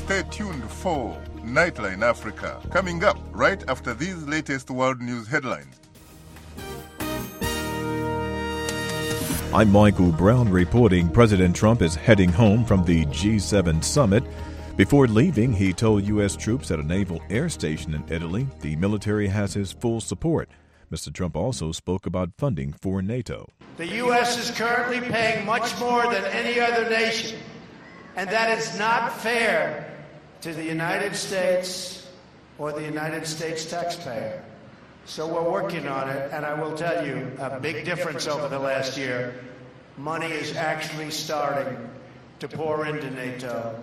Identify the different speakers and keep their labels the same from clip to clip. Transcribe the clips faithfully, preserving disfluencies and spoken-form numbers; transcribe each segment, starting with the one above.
Speaker 1: Stay tuned for Nightline Africa, coming up right after these latest world news headlines.
Speaker 2: I'm Michael Brown reporting President Trump is heading home from the G seven summit. Before leaving, he told U S troops at a naval air station in Italy the military has his full support. Mister Trump also spoke about funding for NATO.
Speaker 3: The U S is currently paying much more than any other nation, and that is not fair to the United States or the United States taxpayer. So we're working on it, and I will tell you a big difference over the last year. Money is actually starting to pour into NATO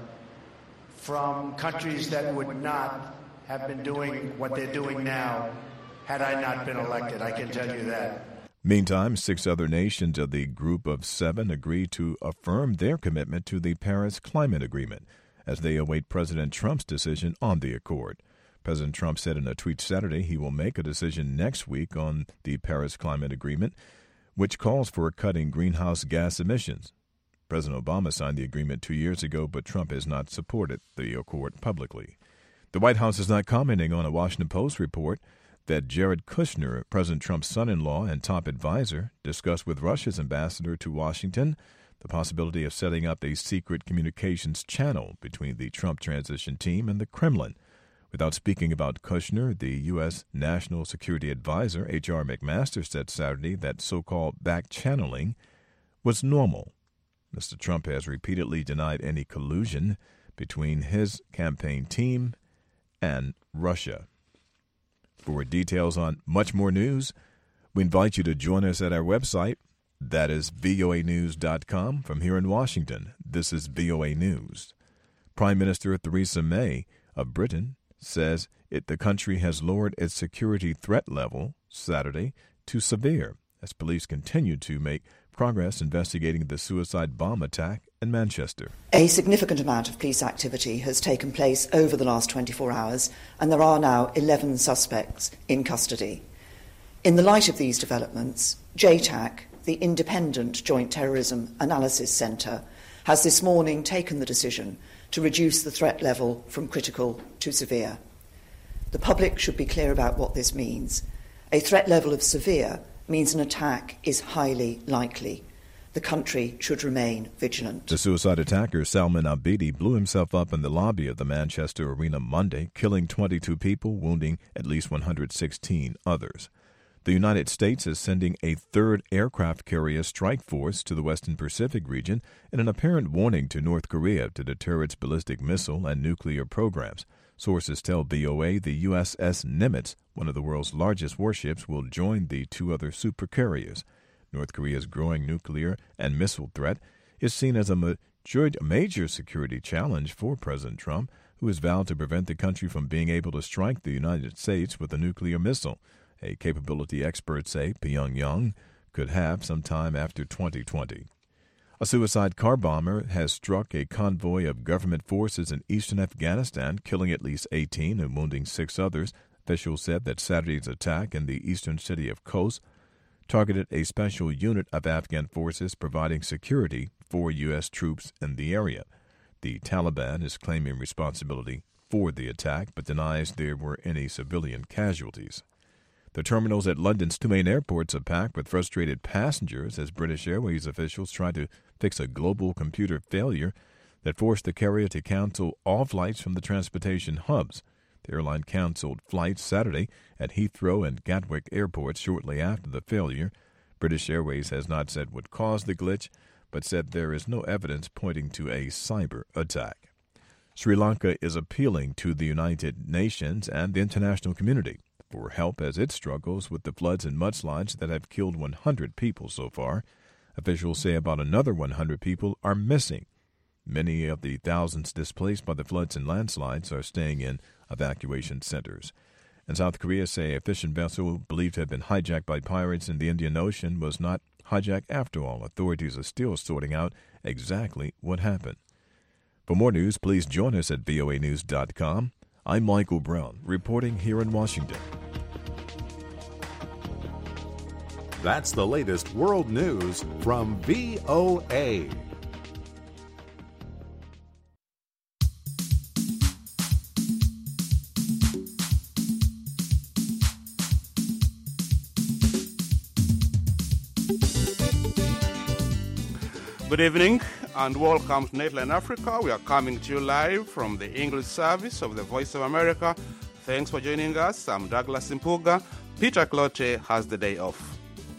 Speaker 3: from countries that would not have been doing what they're doing now had I not been elected. I can tell you that.
Speaker 2: Meantime, six other nations of the Group of Seven agreed to affirm their commitment to the Paris Climate Agreement as they await President Trump's decision on the accord. President Trump said in a tweet Saturday he will make a decision next week on the Paris Climate Agreement, which calls for cutting greenhouse gas emissions. President Obama signed the agreement two years ago, but Trump has not supported the accord publicly. The White House is not commenting on a Washington Post report that Jared Kushner, President Trump's son-in-law and top advisor, discussed with Russia's ambassador to Washington the possibility of setting up a secret communications channel between the Trump transition team and the Kremlin. Without speaking about Kushner, the U S. National Security Advisor, H R. McMaster, said Saturday that so-called back-channeling was normal. Mister Trump has repeatedly denied any collusion between his campaign team and Russia. For details on much more news, we invite you to join us at our website. That is V O A news dot com. From here in Washington, this is V O A News. Prime Minister Theresa May of Britain says it the country has lowered its security threat level Saturday to severe as police continue to make progress investigating the suicide bomb attack in Manchester.
Speaker 4: A significant amount of police activity has taken place over the last twenty-four hours, and there are now eleven suspects in custody. In the light of these developments, J TAC, the Independent Joint Terrorism Analysis Centre, has this morning taken the decision to reduce the threat level from critical to severe. The public should be clear about what this means. A threat level of severe means an attack is highly likely. The country should remain vigilant.
Speaker 2: The suicide attacker, Salman Abedi, blew himself up in the lobby of the Manchester Arena Monday, killing twenty-two people, wounding at least one hundred sixteen others. The United States is sending a third aircraft carrier strike force to the Western Pacific region in an apparent warning to North Korea to deter its ballistic missile and nuclear programs. Sources tell V O A the U S S Nimitz, one of the world's largest warships, will join the two other supercarriers. North Korea's growing nuclear and missile threat is seen as a major, major security challenge for President Trump, who has vowed to prevent the country from being able to strike the United States with a nuclear missile, a capability experts say Pyongyang could have sometime after twenty twenty. A suicide car bomber has struck a convoy of government forces in eastern Afghanistan, killing at least eighteen and wounding six others. Officials said that Saturday's attack in the eastern city of Khost targeted a special unit of Afghan forces providing security for U S troops in the area. The Taliban is claiming responsibility for the attack, but denies there were any civilian casualties. The terminals at London's two main airports are packed with frustrated passengers as British Airways officials try to fix a global computer failure that forced the carrier to cancel all flights from the transportation hubs. The airline canceled flights Saturday at Heathrow and Gatwick airports shortly after the failure. British Airways has not said what caused the glitch, but said there is no evidence pointing to a cyber attack. Sri Lanka is appealing to the United Nations and the international community for help as it struggles with the floods and mudslides that have killed one hundred people so far. Officials say about another one hundred people are missing. Many of the thousands displaced by the floods and landslides are staying in evacuation centers. And South Korea say a fishing vessel believed to have been hijacked by pirates in the Indian Ocean was not hijacked after all. Authorities are still sorting out exactly what happened. For more news, please join us at V O A news dot com. I'm Michael Brown, reporting here in Washington.
Speaker 5: That's the latest world news from V O A.
Speaker 6: Good evening and welcome to Nightline Africa. We are coming to you live from the English service of the Voice of America. Thanks for joining us. I'm Douglas Impuga. Peter Clote has the day off.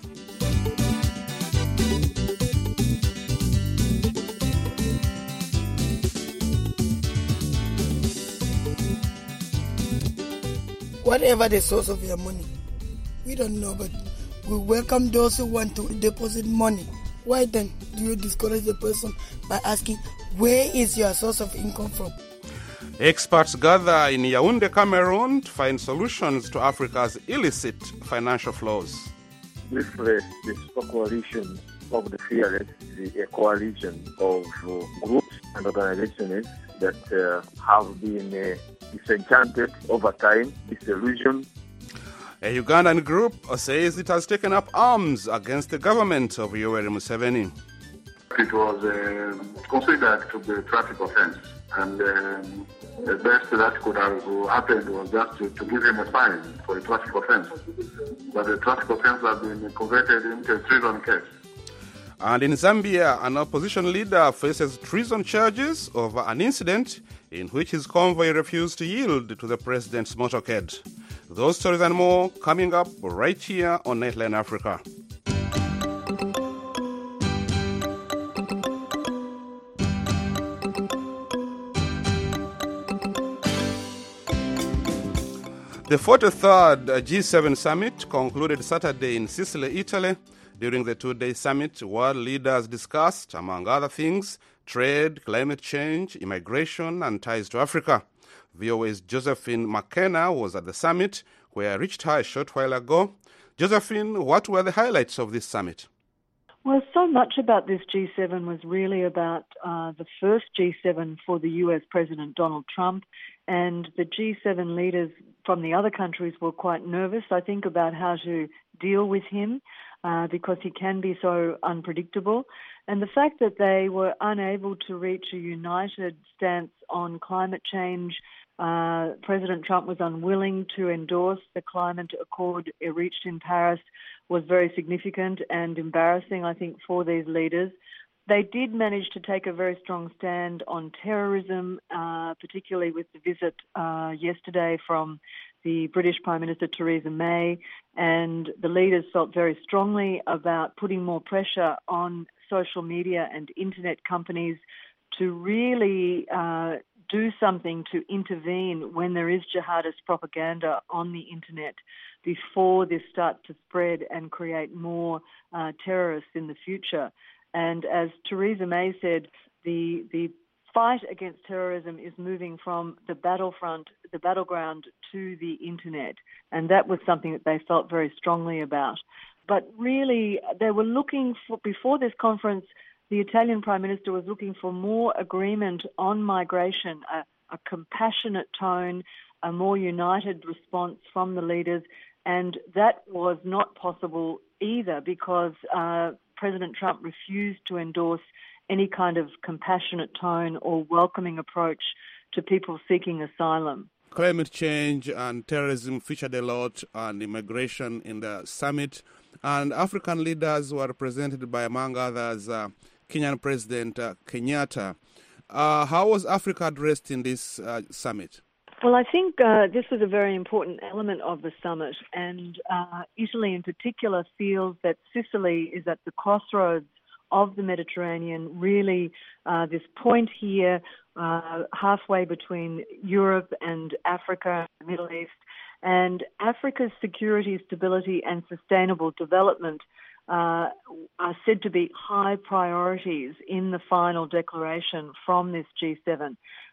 Speaker 7: Whatever the source of your money, we don't know, but we welcome those who want to deposit money. Why then do you discourage the person by asking, where is your source of income from?
Speaker 6: Experts gather in Yaoundé, Cameroon to find solutions to Africa's illicit financial flows.
Speaker 8: Briefly, the coalition of the fearless is a coalition of uh, groups and organizations that uh, have been uh, disenchanted over time, disillusioned.
Speaker 6: A Ugandan group says it has taken up arms against the government of Yoweri Museveni.
Speaker 9: It was uh, considered to be a traffic offense, and um, the best that could have happened was just to, to give him a fine for a traffic offense. But the traffic offense has been converted into a treason case.
Speaker 6: And in Zambia, an opposition leader faces treason charges over an incident in which his convoy refused to yield to the president's motorcade. Those stories and more coming up right here on Nightline Africa. The forty-third G seven summit concluded Saturday in Sicily, Italy. During the two-day summit, world leaders discussed, among other things, trade, climate change, immigration, and ties to Africa. V O A's Josephine McKenna was at the summit, where I reached her a short while ago. Josephine, what were the highlights of this summit?
Speaker 10: Well, so much about this G seven was really about uh, the first G seven for the U S President Donald Trump, and the G seven leaders from the other countries were quite nervous, I think, about how to deal with him uh, because he can be so unpredictable. And the fact that they were unable to reach a united stance on climate change, uh, President Trump was unwilling to endorse the climate accord reached in Paris, was very significant and embarrassing, I think, for these leaders. They did manage to take a very strong stand on terrorism, uh, particularly with the visit uh, yesterday from the British Prime Minister Theresa May, and the leaders felt very strongly about putting more pressure on social media and internet companies to really uh, do something to intervene when there is jihadist propaganda on the internet before this starts to spread and create more uh, terrorists in the future. And as Theresa May said, the the fight against terrorism is moving from the battlefront, the battleground, to the internet. And that was something that they felt very strongly about. But really, they were looking for, before this conference, the Italian Prime Minister was looking for more agreement on migration, a, a compassionate tone, a more united response from the leaders. And that was not possible either because uh, President Trump refused to endorse any kind of compassionate tone or welcoming approach to people seeking asylum.
Speaker 6: Climate change and terrorism featured a lot, and immigration in the summit. And African leaders were represented by, among others, uh, Kenyan President uh, Kenyatta. Uh, how was Africa addressed in this uh, summit?
Speaker 10: Well, I think uh, this was a very important element of the summit, and uh, Italy in particular feels that Sicily is at the crossroads of the Mediterranean, really uh, this point here uh, halfway between Europe and Africa, the Middle East, and Africa's security, stability and sustainable development uh, are said to be high priorities in the final declaration from this G seven.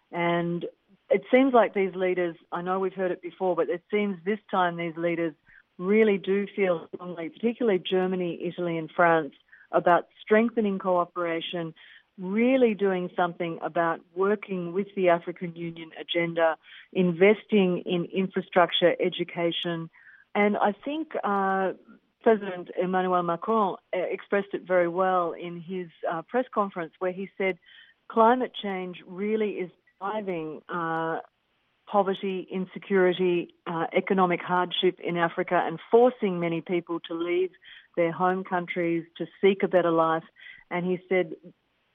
Speaker 10: And it seems like these leaders, I know we've heard it before, but it seems this time these leaders really do feel strongly, particularly Germany, Italy and France, about strengthening cooperation, really doing something about working with the African Union agenda, investing in infrastructure, education. And I think uh, President Emmanuel Macron expressed it very well in his uh, press conference where he said climate change really is driving uh, poverty, insecurity, uh, economic hardship in Africa and forcing many people to leave their home countries to seek a better life. And he said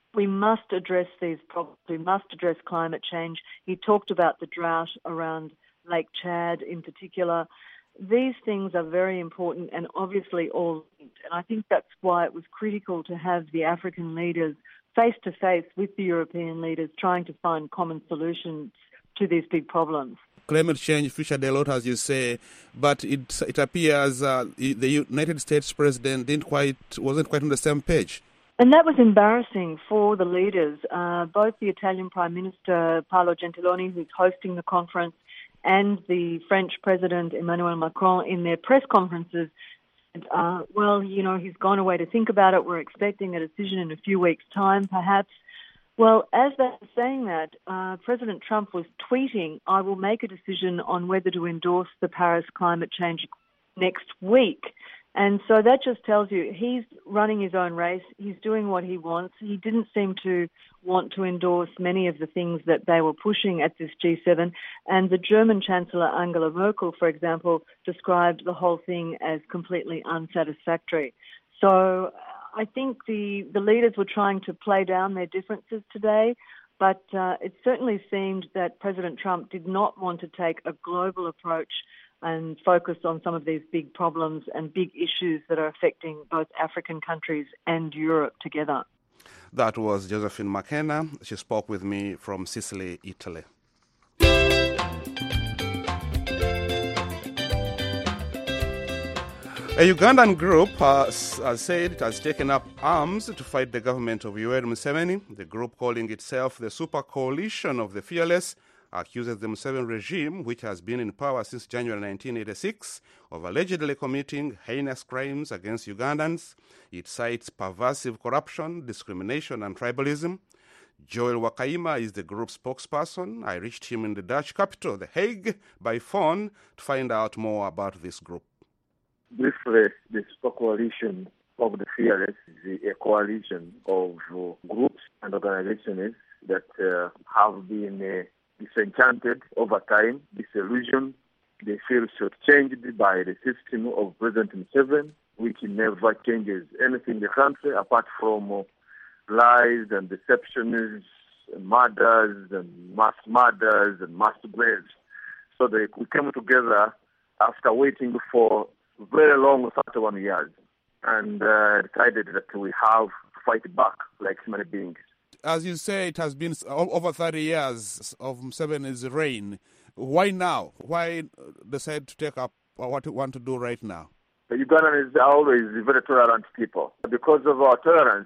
Speaker 10: we must address these problems. We must address climate change. He talked about the drought around Lake Chad in particular. These things are very important and obviously all linked. And I think that's why it was critical to have the African leaders face-to-face with the European leaders trying to find common solutions to these big problems.
Speaker 6: Climate change featured a lot, as you say, but it it appears uh, the United States president didn't quite wasn't quite on the same page.
Speaker 10: And that was embarrassing for the leaders. Uh, both the Italian Prime Minister Paolo Gentiloni, who's hosting the conference, and the French President Emmanuel Macron in their press conferences said, uh, well, you know, he's gone away to think about it. We're expecting a decision in a few weeks' time, perhaps. Well, as they were saying that, uh, President Trump was tweeting, I will make a decision on whether to endorse the Paris climate change next week. And so that just tells you he's running his own race. He's doing what he wants. He didn't seem to want to endorse many of the things that they were pushing at this G seven. And the German Chancellor Angela Merkel, for example, described the whole thing as completely unsatisfactory. So I think the, the leaders were trying to play down their differences today, but uh, it certainly seemed that President Trump did not want to take a global approach and focus on some of these big problems and big issues that are affecting both African countries and Europe together.
Speaker 6: That was Josephine McKenna. She spoke with me from Sicily, Italy. A Ugandan group has, has said it has taken up arms to fight the government of Yoweri Museveni. The group, calling itself the Super Coalition of the Fearless, accuses the Museveni regime, which has been in power since January nineteen eighty-six, of allegedly committing heinous crimes against Ugandans. It cites pervasive corruption, discrimination, and tribalism. Joel Wakaima is the group's spokesperson. I reached him in the Dutch capital, The Hague, by phone to find out more about this group.
Speaker 8: Briefly, the Super Coalition of the Fearless is a coalition of uh, groups and organizations that uh, have been uh, disenchanted over time, disillusioned. They feel shortchanged by the system of President Museveni, which never changes anything in the country apart from uh, lies and deceptions, and murders and mass murders and mass graves. So they we came together after waiting for very long thirty-one years and uh, decided that we have to fight back like human beings.
Speaker 6: As you say, it has been over thirty years of Museveni's reign. Why now? Why decide to take up what you want to do right now?
Speaker 8: The Ugandans are always very tolerant people. Because of our tolerance,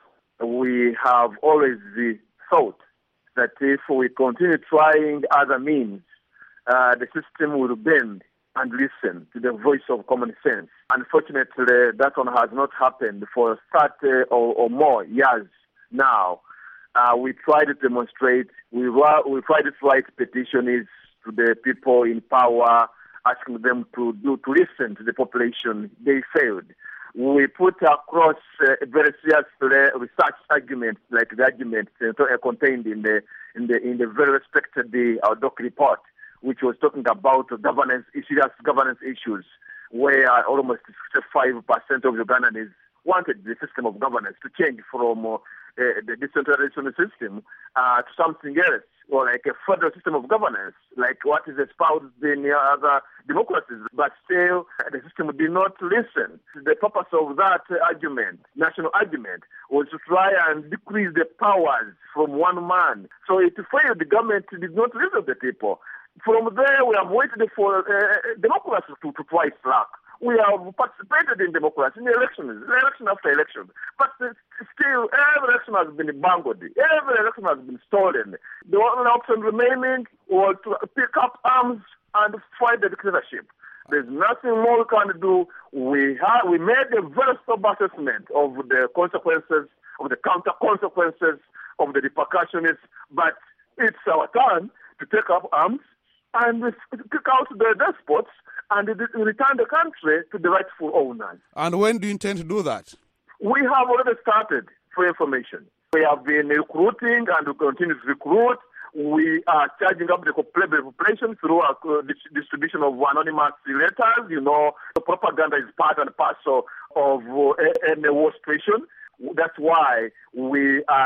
Speaker 8: we have always thought that if we continue trying other means, uh, the system will bend and listen to the voice of common sense. Unfortunately, that one has not happened for thirty or, or more years now. Uh, we tried to demonstrate, we, we tried to write petitions to the people in power, asking them to do to listen to the population. They failed. We put across uh, very serious uh, research arguments, like the arguments uh, contained in the in the in the very respected uh, our doc report, which was talking about governance, serious governance issues, where almost sixty-five percent of Ugandans wanted the system of governance to change from uh, uh, the decentralization system uh, to something else, or like a federal system of governance, like what is espoused in other democracies. But still, the system did not listen. The purpose of that argument, national argument, was to try and decrease the powers from one man. So it failed. The government did not listen to the people. From there, we have waited for uh, democracy to, to twice slack. We have participated in democracy, in elections, election after election. But still, every election has been bungled. Every election has been stolen. The only option remaining was to pick up arms and fight the dictatorship. There's nothing more we can do. We have we made a very sober assessment of the consequences, of the counter consequences, of the repercussions. But it's our turn to take up arms and kick out the despots and return the country to the rightful owners.
Speaker 6: And when do you intend to do that?
Speaker 8: We have already started, for information. We have been recruiting and we continue to recruit. We are charging up the population through our distribution of anonymous letters. You know, the propaganda is part and parcel of any war situation. That's why we are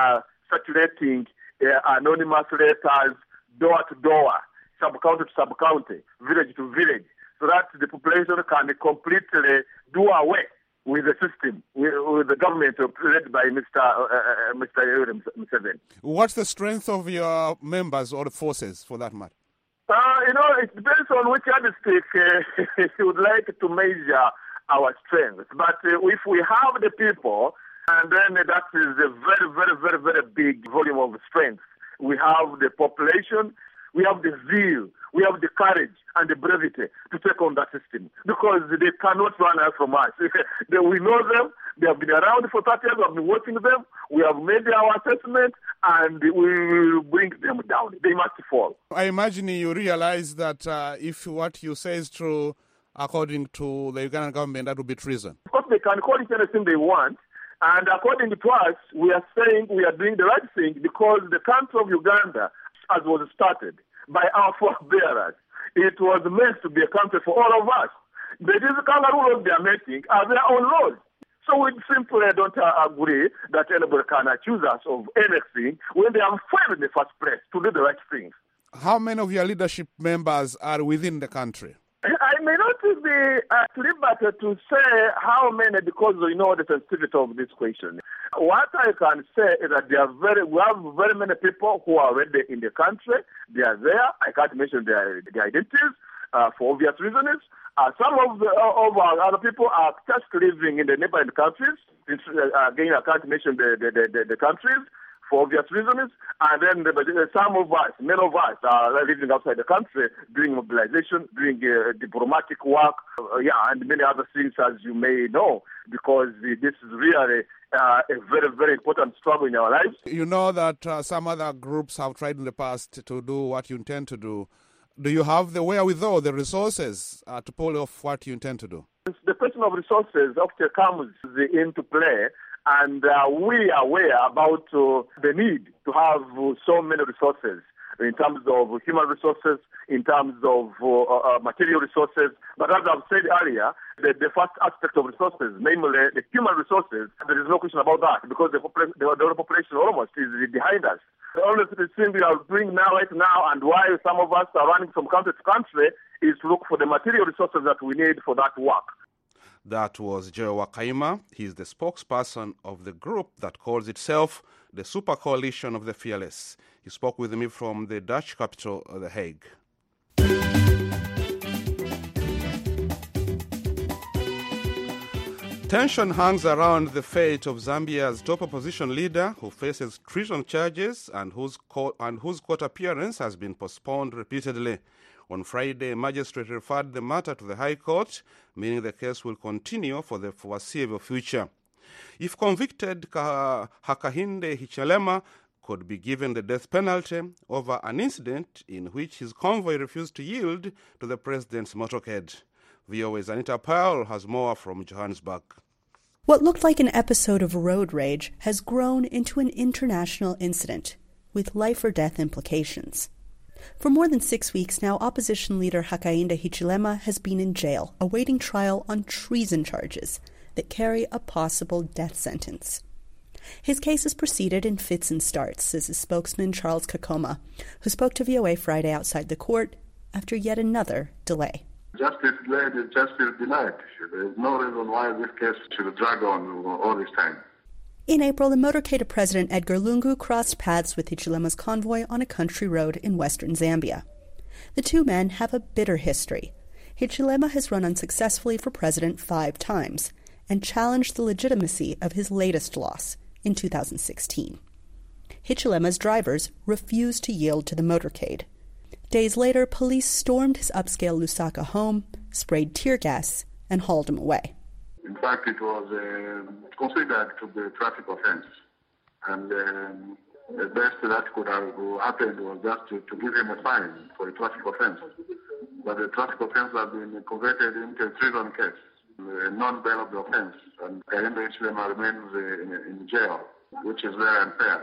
Speaker 8: circulating uh, anonymous letters door to door, sub-county to sub-county, village to village, so that the population can completely do away with the system, with, with the government led by Mister Uh, uh, Mister Yoweri Museveni.
Speaker 6: What's the strength of your members or the forces, for that matter?
Speaker 8: Uh, you know, it depends on which yardstick uh, you would like to measure our strength. But uh, if we have the people, and then that is a very, very, very, very big volume of strength. We have the population, we have the zeal, we have the courage and the brevity to take on that system, because they cannot run away from us. We know them, they have been around for thirty years, we have been watching them, we have made our assessment, and we will bring them down. They must fall.
Speaker 6: I imagine you realize that uh, if what you say is true, according to the Ugandan government, that would be treason.
Speaker 8: Of course, they can call it anything they want, and according to us, we are saying we are doing the right thing, because the country of Uganda, as was started by our forebearers, it was meant to be a country for all of us. The kangaroo laws they are making are their own laws. So we simply don't uh, agree that anybody can accuse us of anything when they are failed in the first place to do the right things.
Speaker 6: How many of your leadership members are within the country?
Speaker 8: I may not be at liberty to say how many, because you know the sensitivity of this question. What I can say is that there are very, we have very many people who are already in the country. They are there. I can't mention their, their identities uh, for obvious reasons. Uh, some of, the, of our other people are just living in the neighboring countries. It's, uh, again, I can't mention the, the, the, the countries for obvious reasons. And then the, some of us, many of us are living outside the country, doing mobilization, doing uh, diplomatic work, uh, yeah, and many other things, as you may know, because uh, this is really uh, a very, very important struggle in our lives.
Speaker 6: You know that uh, some other groups have tried in the past to do what you intend to do. Do you have the wherewithal, the resources uh, to pull off what you intend to do?
Speaker 8: The question of resources often comes into play, and uh, we are aware about uh, the need to have uh, so many resources in terms of human resources, in terms of uh, uh, material resources. But as I've said earlier, the, the first aspect of resources, namely the human resources, there is no question about that, because the, popul- the, the population almost is behind us. The only thing we are doing now, right now, and why some of us are running from country to country, is to look for the material resources that we need for that work.
Speaker 6: That was Joe Wakaima. He's the spokesperson of the group that calls itself the Super Coalition of the Fearless. He spoke with me from the Dutch capital, The Hague. Tension hangs around the fate of Zambia's top opposition leader, who faces treason charges and whose, co- and whose court appearance has been postponed repeatedly. On Friday, a magistrate referred the matter to the High Court, meaning the case will continue for the foreseeable future. If convicted, Hakainde Hichilema could be given the death penalty over an incident in which his convoy refused to yield to the president's motorcade. V O A's Anita Powell has more from Johannesburg.
Speaker 11: What looked like an episode of road rage has grown into an international incident with life-or-death implications. For more than six weeks now, opposition leader Hakainde Hichilema has been in jail, awaiting trial on treason charges that carry a possible death sentence. His case has proceeded in fits and starts, says his spokesman Charles Kakoma, who spoke to V O A Friday outside the court after yet another delay.
Speaker 9: Justice delayed is justice denied. There is no reason why this case should drag on all this time.
Speaker 11: In April, the motorcade of President Edgar Lungu crossed paths with Hichilema's convoy on a country road in western Zambia. The two men have a bitter history. Hichilema has run unsuccessfully for president five times and challenged the legitimacy of his latest loss in two thousand sixteen. Hichilema's drivers refused to yield to the motorcade. Days later, police stormed his upscale Lusaka home, sprayed tear gas, and hauled him away.
Speaker 9: In fact, it was uh, considered to be a traffic offense. And um, the best that could have happened was just to, to give him a fine for a traffic offense. But the traffic offense has been converted into a treason case, a non-bailable offense. And Hakainde Hichilema remains uh, in, in jail, which is very unfair.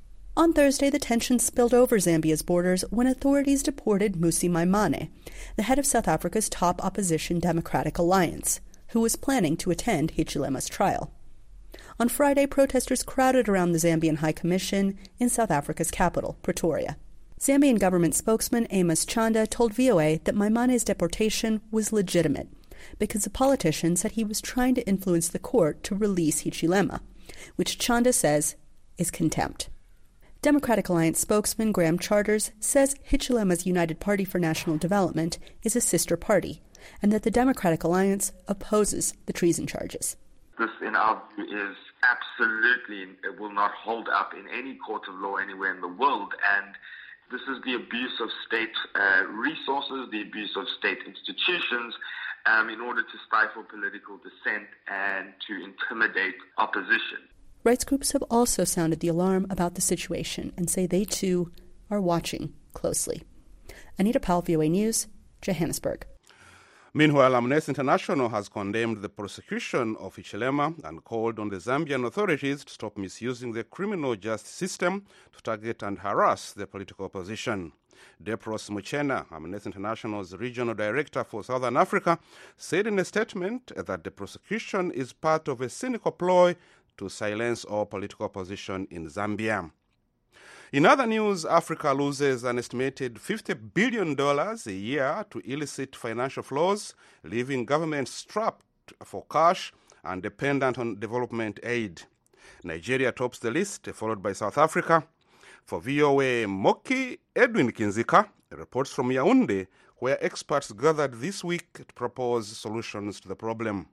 Speaker 11: On Thursday, the tension spilled over Zambia's borders when authorities deported Mmusi Maimane, the head of South Africa's top opposition Democratic Alliance, who was planning to attend Hichilema's trial. On Friday, protesters crowded around the Zambian High Commission in South Africa's capital, Pretoria. Zambian government spokesman Amos Chanda told V O A that Maimane's deportation was legitimate because the politician said he was trying to influence the court to release Hichilema, which Chanda says is contempt. Democratic Alliance spokesman Graham Charters says Hichilema's United Party for National Development is a sister party and that the Democratic Alliance opposes the treason charges.
Speaker 12: This, in our view, is absolutely, it will not hold up in any court of law anywhere in the world, and this is the abuse of state uh, resources, the abuse of state institutions, um, in order to stifle political dissent and to intimidate opposition.
Speaker 11: Rights groups have also sounded the alarm about the situation and say they, too, are watching closely. Anita Powell, V O A News, Johannesburg.
Speaker 6: Meanwhile, Amnesty International has condemned the prosecution of Hichilema and called on the Zambian authorities to stop misusing the criminal justice system to target and harass the political opposition. Depros Muchena, Amnesty International's regional director for Southern Africa, said in a statement that the prosecution is part of a cynical ploy to silence all political opposition in Zambia. In other news, Africa loses an estimated fifty billion dollars a year to illicit financial flows, leaving governments strapped for cash and dependent on development aid. Nigeria tops the list, followed by South Africa. For V O A Moki, Edwin Kinzika reports from Yaoundé, where experts gathered this week to propose solutions to the problem.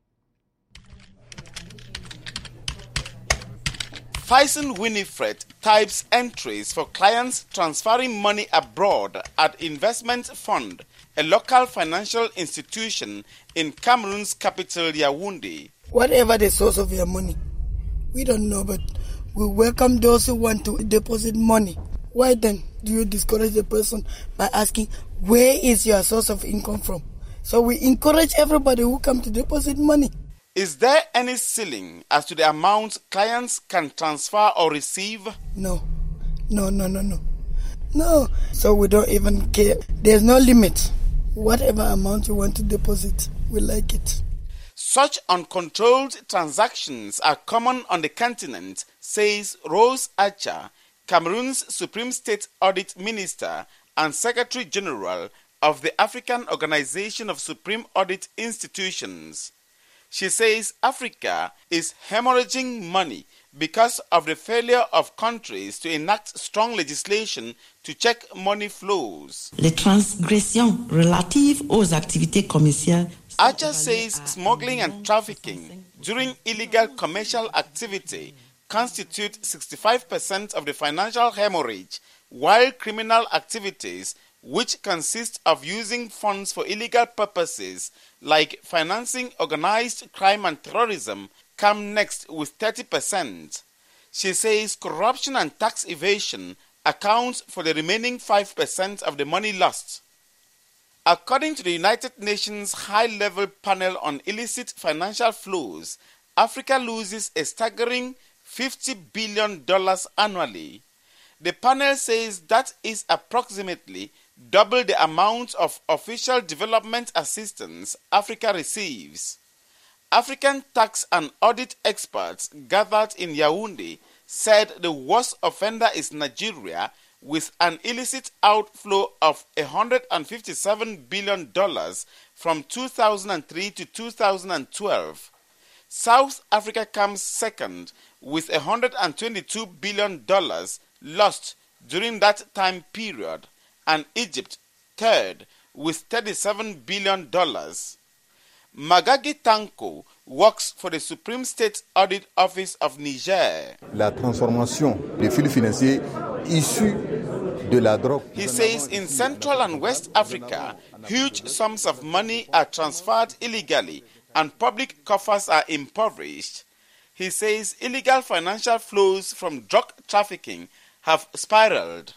Speaker 13: Faison Winifred types entries for clients transferring money abroad at Investment Fund, a local financial institution in Cameroon's capital, Yaoundé.
Speaker 7: Whatever the source of your money, we don't know, but we welcome those who want to deposit money. Why then do you discourage the person by asking, where is your source of income from? So we encourage everybody who come to deposit money.
Speaker 13: Is there any ceiling as to the amount clients can transfer or receive?
Speaker 7: No, no, no, no, no. No, so we don't even care. There's no limit. Whatever amount you want to deposit, we like it.
Speaker 13: Such uncontrolled transactions are common on the continent, says Rose Archer, Cameroon's Supreme State Audit Minister and Secretary General of the African Organization of Supreme Audit Institutions. She says Africa is hemorrhaging money because of the failure of countries to enact strong legislation to check money flows.
Speaker 14: Les transgressions relatives aux activités commerciales.
Speaker 13: Archer says smuggling and trafficking during illegal commercial activity constitute sixty-five percent of the financial hemorrhage, while criminal activities, which consist of using funds for illegal purposes like financing organized crime and terrorism, come next with thirty percent. She says corruption and tax evasion accounts for the remaining five percent of the money lost. According to the United Nations High-Level Panel on Illicit Financial Flows, Africa loses a staggering fifty billion dollars annually. The panel says that is approximately double the amount of official development assistance Africa receives. African tax and audit experts gathered in Yaoundé said the worst offender is Nigeria, with an illicit outflow of one hundred fifty-seven billion dollars from two thousand three to two thousand twelve. South Africa comes second with one hundred twenty-two billion dollars lost during that time period, and Egypt third with thirty-seven billion dollars. Magagi Tanko works for the Supreme State Audit Office of Niger.
Speaker 15: La transformation des flux financiers issus de la drogue.
Speaker 13: He says in Central and West Africa, huge sums of money are transferred illegally and public coffers are impoverished. He says illegal financial flows from drug trafficking have spiraled.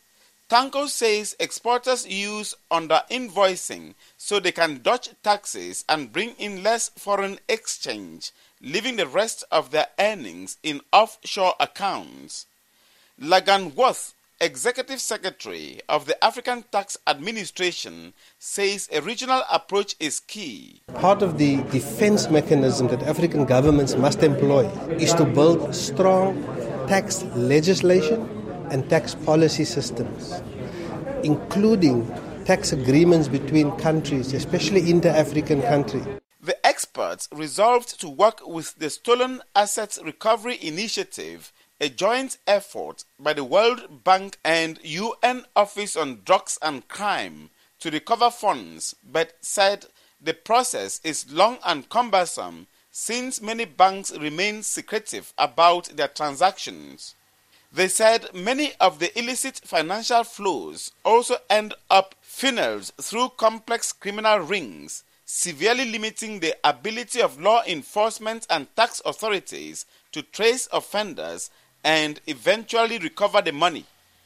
Speaker 13: Tanko says exporters use under-invoicing so they can dodge taxes and bring in less foreign exchange, leaving the rest of their earnings in offshore accounts. Lagan Worth Executive Secretary of the African Tax Administration, says a regional approach is key.
Speaker 16: Part of the defense mechanism that African governments must employ is to build strong tax legislation and tax policy systems, including tax agreements between countries, especially inter-African countries.
Speaker 13: The experts resolved to work with the Stolen Assets Recovery Initiative, a joint effort by the World Bank and U N Office on Drugs and Crime to recover funds, but said the process is long and cumbersome since many banks remain secretive about their transactions. They said many of the illicit financial flows also end up funneled through complex criminal rings, severely limiting the ability of law enforcement and tax authorities to trace offenders and eventually recover the money.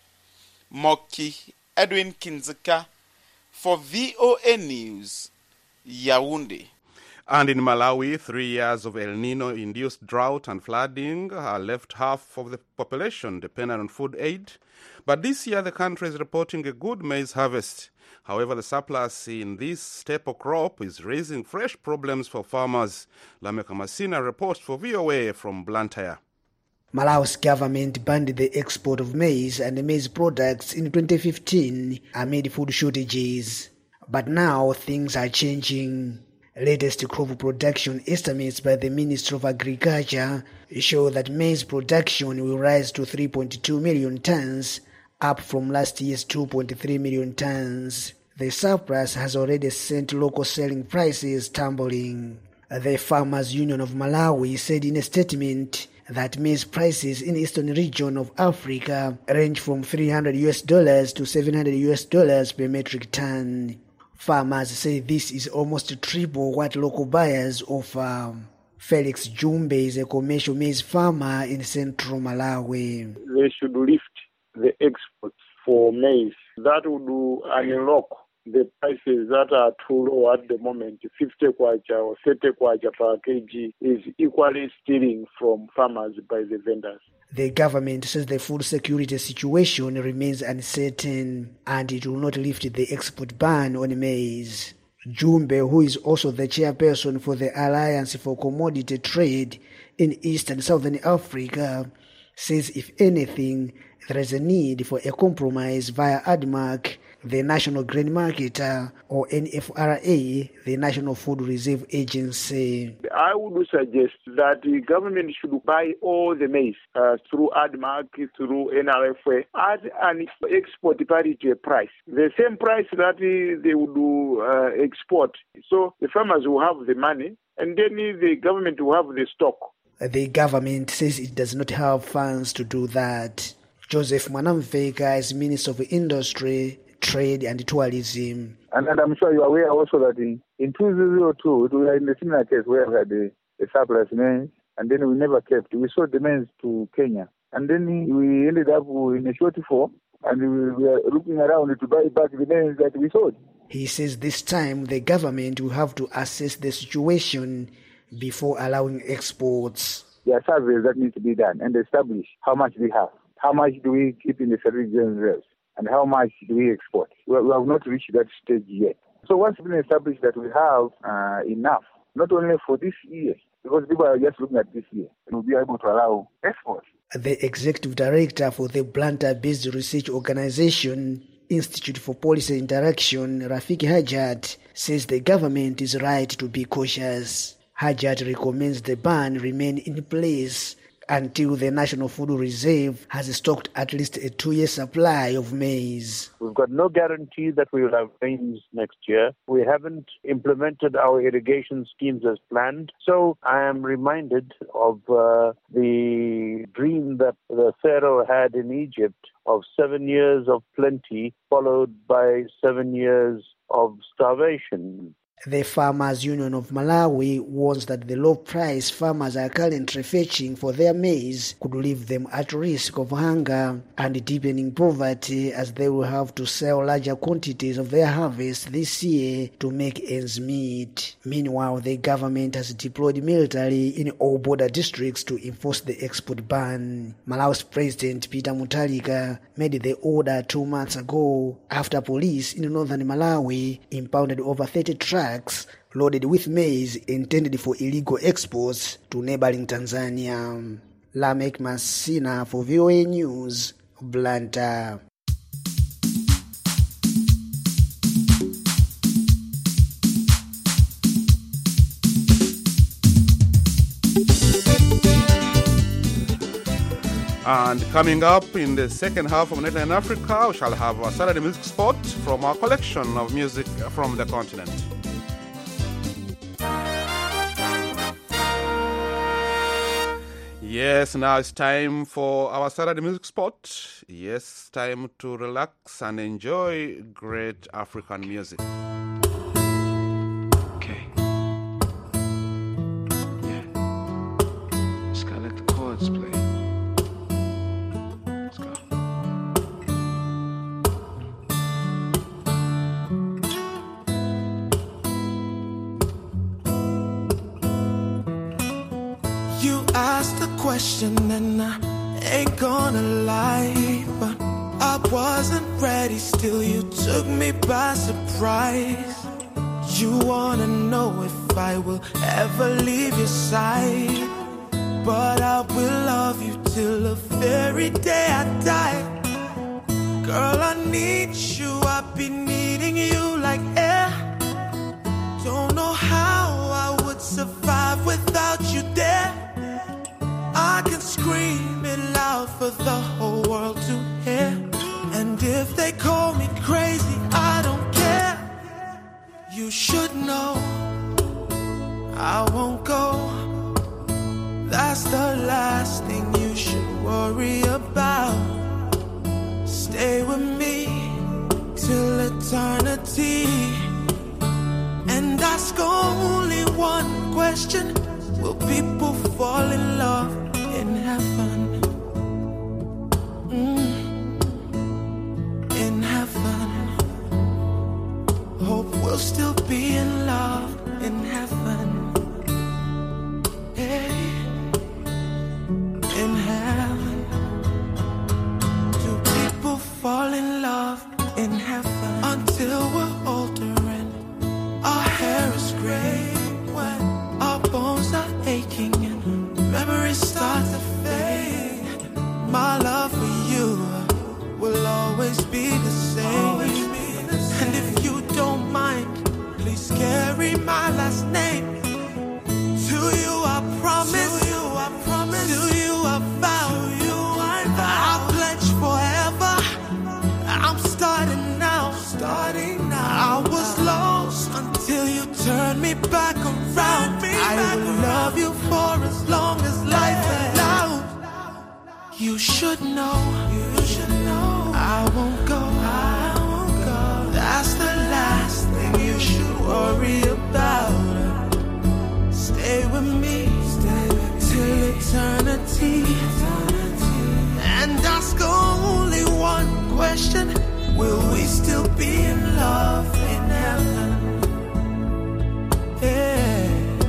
Speaker 13: Moki Edwin Kinzika for V O A News, Yaoundé.
Speaker 6: And in Malawi, three years of El Nino-induced drought and flooding have left half of the population dependent on food aid. But this year, the country is reporting a good maize harvest. However, the surplus in this staple crop is raising fresh problems for farmers. Lameka Masina reports for V O A from Blantyre.
Speaker 17: Malawi's government banned the export of maize and maize products in twenty fifteen amid food shortages. But now things are changing. Latest crop production estimates by the Ministry of Agriculture show that maize production will rise to three point two million tons, up from last year's two point three million tons. The surplus has already sent local selling prices tumbling. The Farmers Union of Malawi said in a statement that maize prices in the eastern region of Africa range from three hundred U S dollars to seven hundred U S dollars per metric ton. Farmers say this is almost triple what local buyers offer. Felix Jumbe is a commercial maize farmer in central Malawi.
Speaker 18: They should lift the exports for maize. That would unlock the prices that are too low at the moment. fifty kwacha or thirty kwacha per kg is equally stealing from farmers by the vendors.
Speaker 17: The government says the food security situation remains uncertain and it will not lift the export ban on maize. Jumbe, who is also the chairperson for the Alliance for Commodity Trade in East and Southern Africa, says if anything, there is a need for a compromise via ADMARC, the National Grain Marketer, or N F R A, the National Food Reserve Agency.
Speaker 18: I would suggest that the government should buy all the maize uh, through ADMARC, through N R F A, at an export parity price, the same price that they would uh, export. So the farmers will have the money, and then the government will have the stock.
Speaker 17: The government says it does not have funds to do that. Joseph Mwanamveka is Minister of Industry, Trade and Tourism.
Speaker 19: And, and I'm sure you are aware also that in, in two thousand two, we were in a similar case where we had a, a surplus maize, and then we never kept. We sold the maize to Kenya. And then we ended up in a shortfall, and we were looking around to buy back the maize that we sold.
Speaker 17: He says this time the government will have to assess the situation before allowing exports.
Speaker 19: There are surveys that need to be done and establish how much we have. How much do we keep in the strategic reserves? And how much do we export? We have not reached that stage yet. So once it's been established that we have uh, enough, not only for this year, because people are just looking at this year, we'll be able to allow exports.
Speaker 17: The executive director for the Blantyre-based research organization, Institute for Policy Interaction, Rafiki Hajat, says the government is right to be cautious. Hajat recommends the ban remain in place until the National Food Reserve has stocked at least a two-year supply of maize.
Speaker 19: We've got no guarantee that we will have rains next year. We haven't implemented our irrigation schemes as planned. So I am reminded of uh, the dream that the Pharaoh had in Egypt of seven years of plenty followed by seven years of starvation.
Speaker 17: The Farmers Union of Malawi warns that the low price farmers are currently fetching for their maize could leave them at risk of hunger and deepening poverty, as they will have to sell larger quantities of their harvest this year to make ends meet. Meanwhile, the government has deployed military in all border districts to enforce the export ban. Malawi's President Peter Mutharika made the order two months ago after police in northern Malawi impounded over thirty trucks loaded with maize intended for illegal exports to neighboring Tanzania. Lamek Masina for V O A News, Blantyre.
Speaker 6: And coming up in the second half of Nightline Africa, we shall have a Saturday music spot from our collection of music from the continent. Yes, now it's time for our Saturday music spot. Yes, time to relax and enjoy great African music.
Speaker 20: Okay. Yeah. Just gotta let the chords play. Let's go.
Speaker 21: You asked a question and I ain't gonna lie, but I wasn't ready, still you took me by surprise. You wanna know if I will ever leave your side, but I will love you till the very day I die. Girl, I need you, I've been needing you like air. Don't know how I would survive without you there. I can scream it loud for the whole world to hear, and if they call me crazy, I don't care. You should know I won't go. That's the last thing you should worry about. Stay with me till eternity, and ask only one question: will people fall in love in heaven? Mm. In heaven. Hope we'll still be in love in heaven. Hey. In heaven. Do people fall in love in heaven? Until we're older and our hair is gray, when our bones are aching and memories start to fade. My love for you will always be the same. And if you don't mind, please carry my last name. To you I promise, to you I promise, to you I vow, to you I vow, I'll pledge forever. I'm starting now, starting now. I was lost until you turned me back around. I will love you for as long as life allows. You should know, you should know, I won't go, I won't go. That's the last thing you should worry about. Stay with me, stay with me till eternity, eternity. And ask only one question: will we still be in love in heaven? Yeah.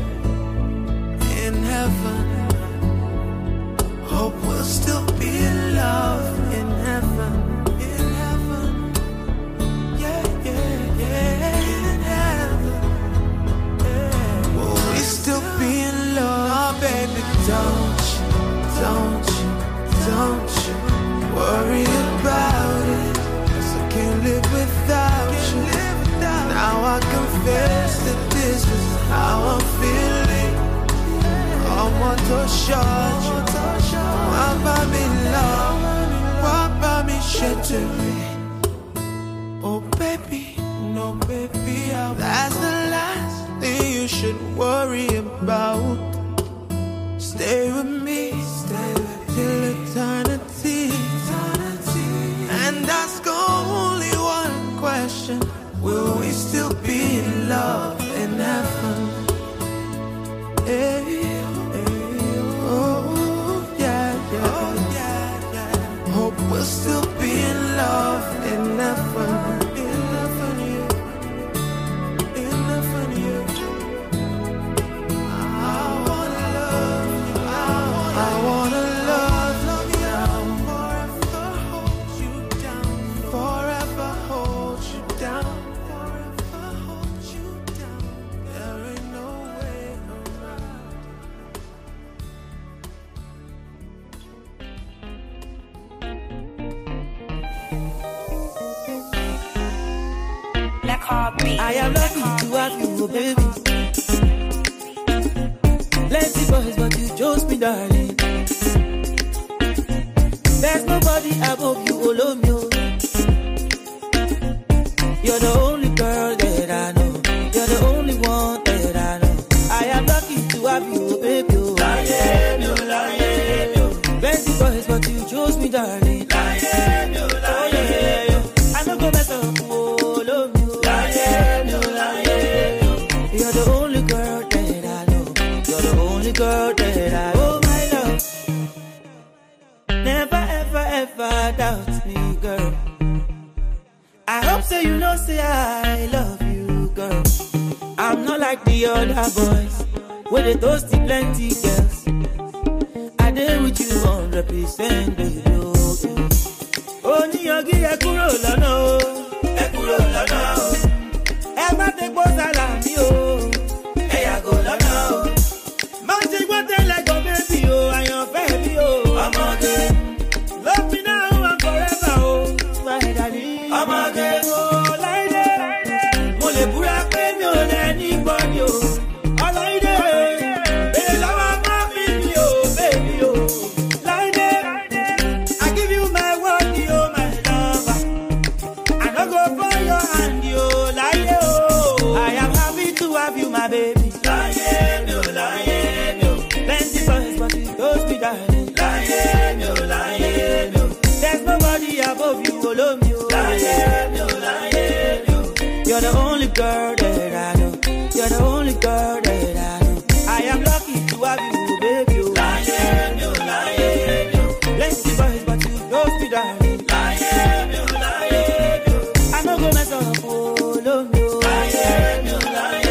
Speaker 21: In heaven. Hope we'll still be in love in heaven. In heaven. Yeah, yeah, yeah. In heaven. Yeah. Will we still be in love? Oh, baby, don't you, don't you, don't you worry about it. 'Cause I can't live without you. Now I confess that this is how I'm feeling. I want to show you. Why by me love? Why by me shelter? Oh baby, no baby, I that's the last thing you should worry about. Stay with me, stay with me till eternity, eternity. And ask only one question: will we still be in love? I am lucky to have you, baby. Plenty boys, but you chose me, darling. There's nobody above you, Olomio. You're the only girl that I know. You're the only one that I know. I am lucky to have you, baby. Lying, you, lying, you. Plenty boys, but you chose me, darling. Lying, you, lying, you. I know go mess up, oh, love you. Lying, you, lying, you. You're the only girl that I know. You're the only girl that I know. Oh, my love. Never, ever, ever doubt me, girl. I hope so you know, say I love you, girl. I'm not like the other boys, where they toasty plenty girls. I did with you one hundred percent, baby. Oh, ni yogi e kuro lana, e kuro lana. E ma te po salami o, e ya go lana. Ma ti gbo te like a baby o, ayan fe mi o. Amage, love me now and forever o, my darling. Amage, oh like that, mo le bura pe mi o le anybody o. My baby, lying, you, lying, you. Plenty boys, but you don't be darling. Lying, you, lying, you. There's nobody above you, below you. Lying, you, lying, you. You're the only girl that I know. You're the only girl that I know. I am lucky to have you, baby. Lying, you, lying, you. Plenty boys, but you don't be darling. Lying, you, lying, you. I know go mess up, oh, love you. Lying, you, lying.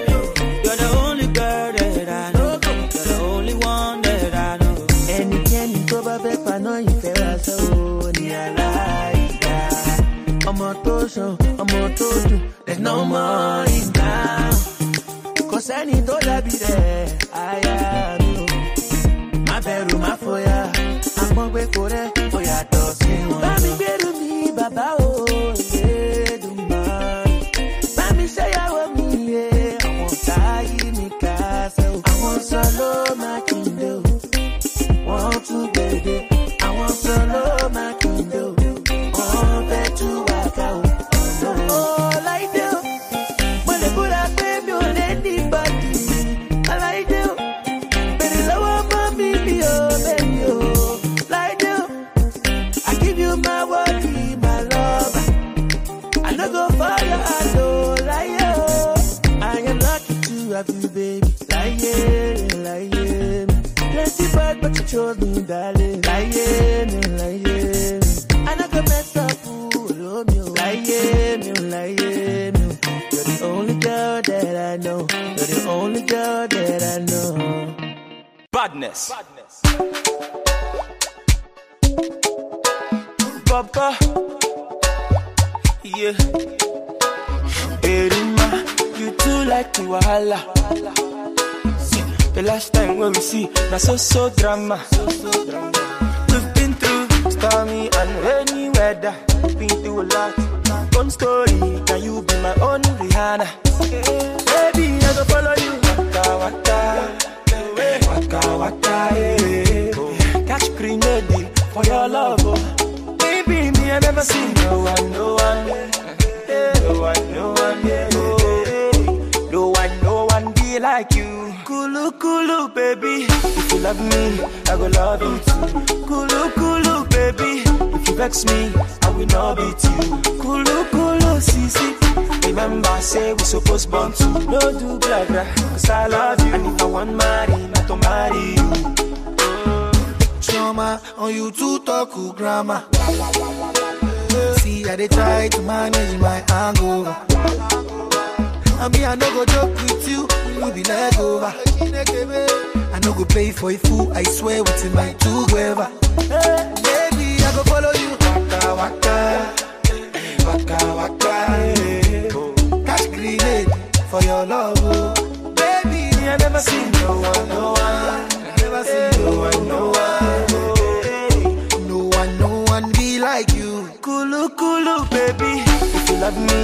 Speaker 21: There's no more in now. Cause I need all that be there. I am you. My bedroom, my foyer. I'm on way for that. For your tossing. Bami beru mi, baba, oh, yeah, do man. Bami say I want me, yeah. I want tie me castle. I want solo my kingdom. Want to baby. I want solo my kingdom. Want that to work out. All I do, when they put up baby on anybody, all I do, baby, love about me, oh, baby, oh, all I do, I give you my word, my love, I don't go for your hand, oh, like you, I am lucky to have you, baby, like yeah, like yeah, plenty bad, but you chose me, darling, like yeah, like yeah, I don't go mess up, oh, love you, like yeah, like yeah, you're the only girl that I know. You're the only girl that I know. Badness. Badness. Papa. Yeah. Erima, you too like the wahala. The last time when we see, na so so drama. We've been through stormy and rainy weather. Been through a lot. One story, can you be my own Rihanna? Baby, I go follow you. Waka waka, waka waka, yeah. Catch grenade for your love, oh. Baby, me I never seen no one, no one, yeah. No one, no one, yeah. No one, no one be like you. Kulu kulu, baby. If you love me, I go love you too. Kulu kulu, baby. If you vex me, I will not beat you. Kulu kulu, sisi. Remember, say we supposed born to. No do blah blah, cause I love you. And if I want marry, not to marry you. Trauma, on you to talk to grammar. See, I they try to manage my anger. I mean, I no go joke with you, you be leg over. I no go play for a fool, I swear what's in my two gueva. Hey, baby, I go follow you. Waka waka, waka waka, yeah. Catch grenade for your love, oh. Baby, I never seen no one, no one. I never seen no one, no one. Oh. No one, no one be like you. Kulu kulu, baby. If you love me, I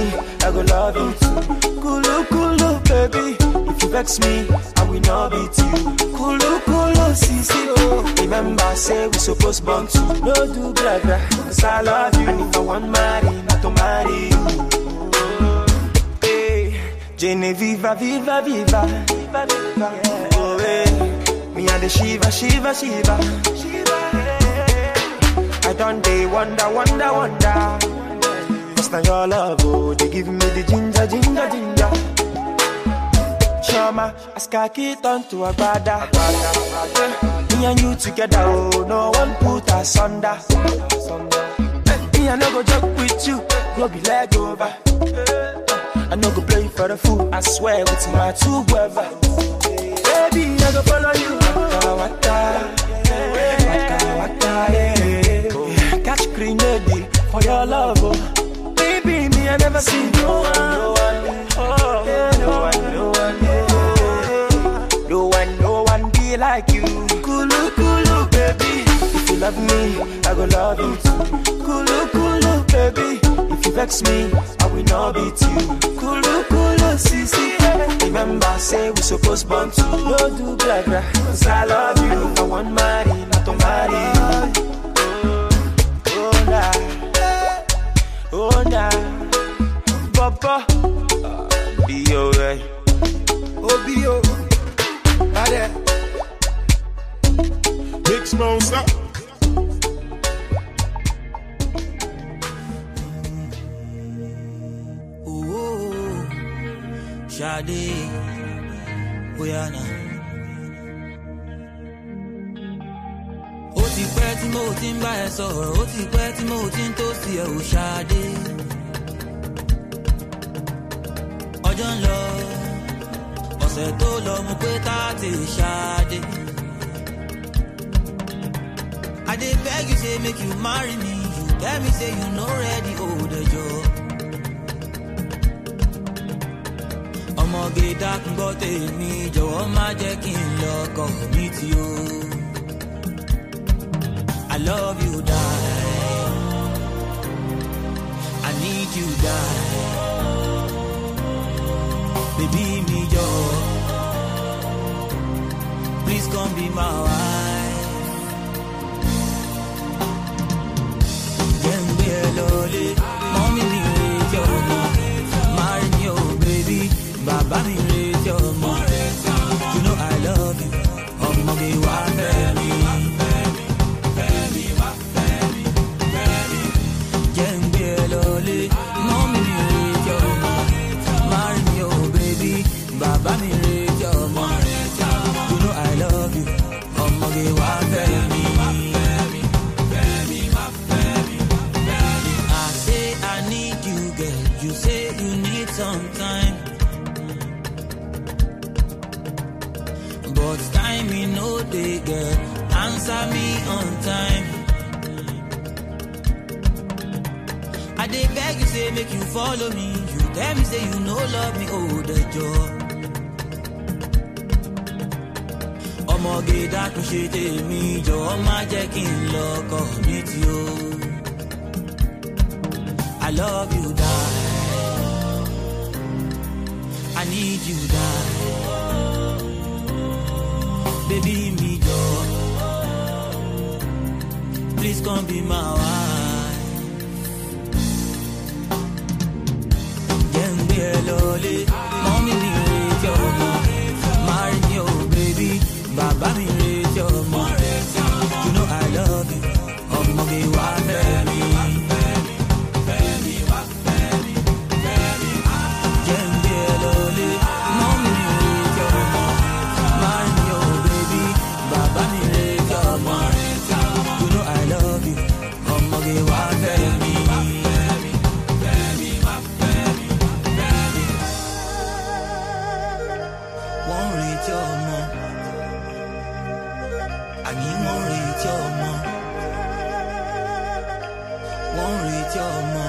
Speaker 21: I go love you too. Kulu kulu, baby. If you vex me, I will not beat you. Kulu kulu, sisi oh. Remember, say we supposed born to. No do blah blah, cause I love you. And if I want marry, not to marry you. Hey, Jenny, viva, viva, viva, viva, viva. Yeah. Oh, hey, me and the Shiva, Shiva, Shiva, Shiva. Yeah. I done day wonder, wonder, wonder. Cause now your love, oh, they give me the ginger, ginger, ginger. Shama, I sky it on to a brother. Me and you together, oh, no one put us under. Me, I no go joke with you, go be leg over. I no go play for the fool, I swear with my two brother. Baby, I go follow you. Waka, waka, waka, waka, yeah. Catch green lady for your love, oh. Baby, me, I never see no one, no one, oh, yeah, no one, no one, yeah. No one, no one be like you. Kulu, kulu, baby. If you love me, I go love you too. Kulu, kulu, baby. If you vex me, I will not beat you. Kulu, kulu, sisi, yeah. Remember, say we supposed born to. No do blah blah, cause I love you. I want marry, not to marry you. Oh, nah. Oh, nah, Papa, uh, be alright. Oh, be alright. Bad.
Speaker 1: Big Smoke up.
Speaker 21: Oh, Shade, Oyana. Ó ti pẹ́ tí mo ti ń bá ẹ sọ̀rọ̀, ó ti pẹ́ tí mo ti ń tó sí ẹ ò Ṣadé. Ọjọ́ ń lọ, ọ̀sẹ̀ tó lọ mo pé ká ti Ṣadé. I dey beg you say make you marry me, you tell me say you no ready, hold ẹjọ́. Ọmọge dákun gbọ́ tèmi, jọ̀wọ́ má jẹ́ kí n lọ́kọ mi tí o. I love you, die. I need you, die. Baby, me, yo. Please come be my wife. Can be a lolly. Mommy, me, raise your mom. Marry me, oh, baby. Baba, me, raise your mom. You know I love you. Oh, mommy, why me? Baba mi raise your mom. You know I love you. Ọmọge wa fẹ́ mi. I say I need you, girl. You say you need some time, but time me no dey, girl. Answer me on time. I dey beg you say make you follow me. You tell me say you no love me, oh the joy. Ọmọge dákun ṣe tèmi, jọ̀wọ́ má jẹ́ kí n lọ́kọ mi tí o. I love you, die. I need you, die. Baby, me, jọ. Please come be my wife. Jẹ́ ń gbé ẹ lọlé, mọ́mí mi raise your mom. Marry me, oh baby. Baba mi raise your mom. You know I love you. Ọmọge wa fẹ́ mi. Jẹ́ ń gbé ẹ lọlé, mọ́mí mi raise your mom. Marry me, oh baby. Baba mi raise your mom. You know I love you. Ọmọge wa fẹ́ mi. Wọ́n raise your mom. Àní wọ́n retí ọmọ, wọ́n retí ọmọ.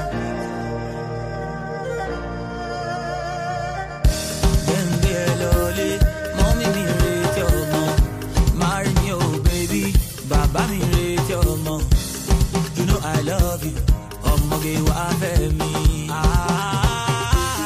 Speaker 21: Jẹ́ ń gbé ẹ lọlé, mọ́mí mi retí ọmọ. Marry me, oh baby, bàbá mi retí ọmọ. You know I love you, ọmọge wà fẹ́ mi. Ah.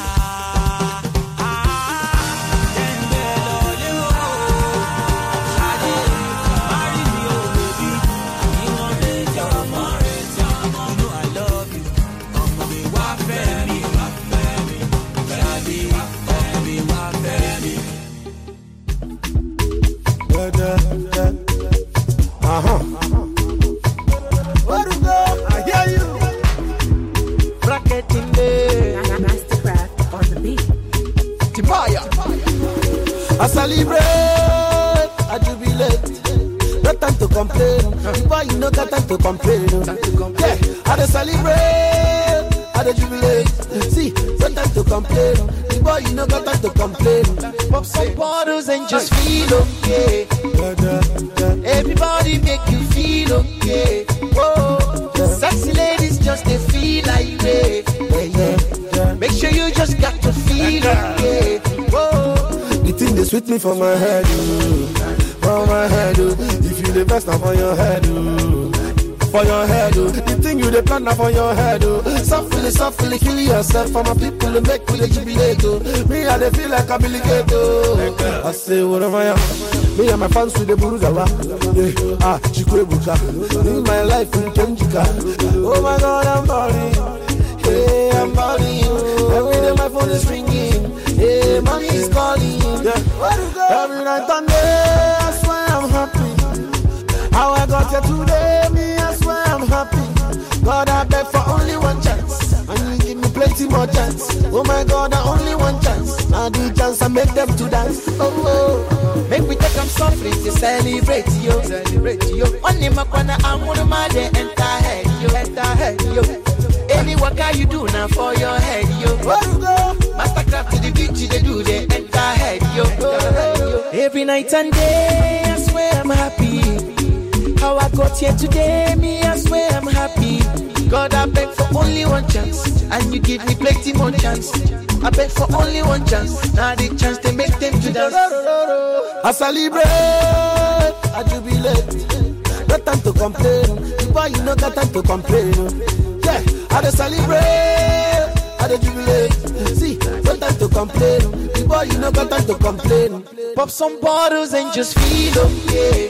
Speaker 1: multiplier. I celebrate, I jubilate. No time to complain. The boy, you know, got time to complain. Yeah, I dey celebrate, I dey jubilate. See, no time to complain. The boy, you know, got time to complain. Pop some bottles and just feel okay. Everybody make you feel okay. Whoa, sexy ladies just they feel like they. Yeah, yeah. Make sure you just got to feel okay. Whoa, the thing they sweet me for my head, ooh. For my head, ooh. If you the best, now for your head, ooh. For your head, ooh. The thing you the plan now for your head, ooh. Softly, softly kill yourself for my people to make me the jubilate, ooh. Me, I they feel like I'm delicate, ooh. I say, what am I? Me and my fans with the Buruzawa. Yeah, ah, Chikwebuka. Live my life in Kenjika. Oh my God, I'm balling. Hey, I'm balling. Every day my phone is ringing. Hey, money is calling. Yeah. Every night and day, I swear I'm happy. How I got here today, me, I swear I'm happy. God, I beg for only one chance. And you give me plenty more chance. Oh my God, I only one chance. Now the chance I make them to dance. Oh, oh. Make we take them softly to celebrate you. Celebrate you. One name up when I'm one of my day, enter head, you, enter head, you. Any work you do now for your head, yo. Mastercraft to the beach, they do they enter head, yo. Every night and day, I swear I'm happy. How I got here today, me, I swear I'm happy. God, I beg for only one chance, and you give me plenty more chance. I beg for only one chance, now the chance they make them to dance. I celebrate, I jubilate. No time to complain, the boy you know got time to complain. Yeah, I dey celebrate, I dey jubilate. See, no time to complain. The boy, you know, got time to complain. Pop some bottles and just feel okay.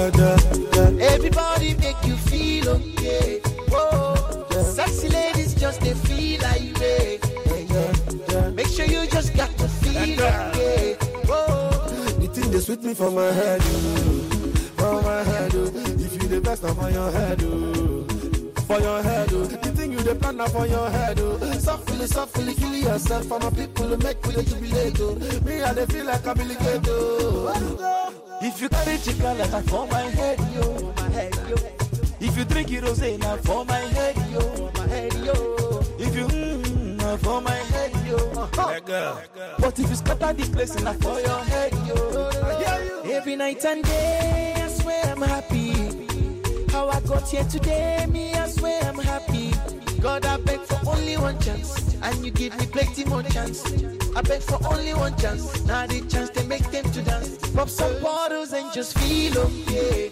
Speaker 1: Everybody make you feel okay. Whoa, sexy ladies just they feel like they. Make sure you just got to feel okay. Whoa, the thing they sweet me for my head, for my head. If you the best, I'm on your head. For your head, oh. The thing you the plan now for your head, oh. Softly, softly kill yourself for my people to make me jubilate, oh. Me, I they feel like I'm delicate, oh. If you carry chicken like that for my head, yo, my head, yo. If you drink it, rosé, now for my head, yo, my head, yo. If you mmm, now for my head, yo. Uh-huh. But if you scatter the place, now for your head, yo. Every night and day, I swear I'm happy. How I got here today, me, I swear I'm happy. God, I beg for only one chance, and you give me plenty more chance. I beg for only one chance, now the chance they make them to dance. Pop some bottles and just feel okay.